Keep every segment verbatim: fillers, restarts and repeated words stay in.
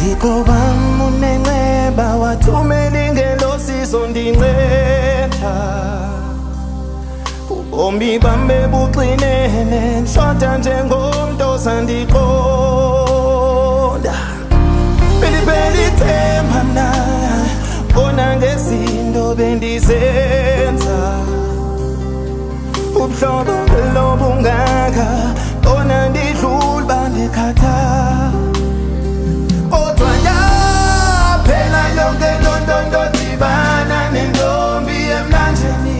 Thixo wam unenceba wathumela ingelosi zondinceda ubomi bam bebuxinene ndishota njengomntu osandixonda beliphela ithemba mna bona ngezinto bendizenza ubuhlobo belobungaka bona ndidlula bandikhatha kodwa yaphela yonke lonto ndodibana nentombi emlanjeni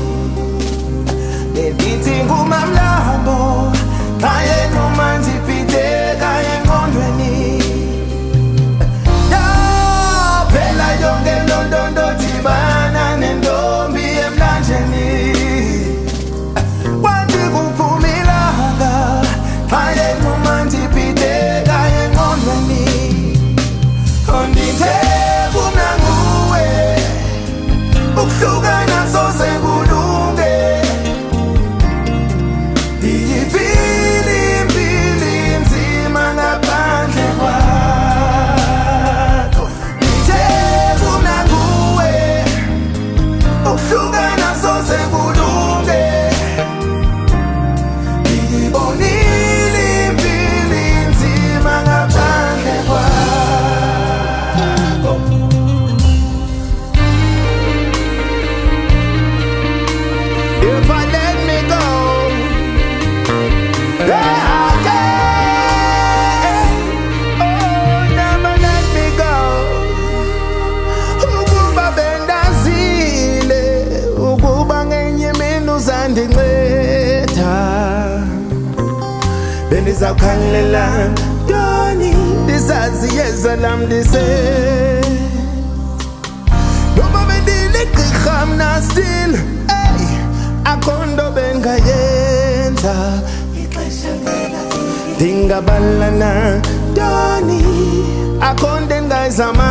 bendithi ngumamlambo xa yena umandibhideka engqondweni yaphela yonke lonto ndodibana nentombi emlanjeni kwathi kuphuma ilanga xa yena umandibhideka engqondweni ondithe kumna nguwe ukuhlukana sose kulunge ndiyivile impilo inzima ngaphandle kwakho ndithe kumna nguwe ukuhlukana sose kulunge ndiyibonile impilo inzima ngaphandle kwakho. If I let me go, yeah, yeah. Oh, never let me go. Ukuba bendazile, ukuba ngenye imini uzandinceda, bendizawukhalela ntoni ndizazi iyeza lam lise noba bendiligqirha mna still akho nto bengayenza ndingabalana ntoni akho nto endingayizama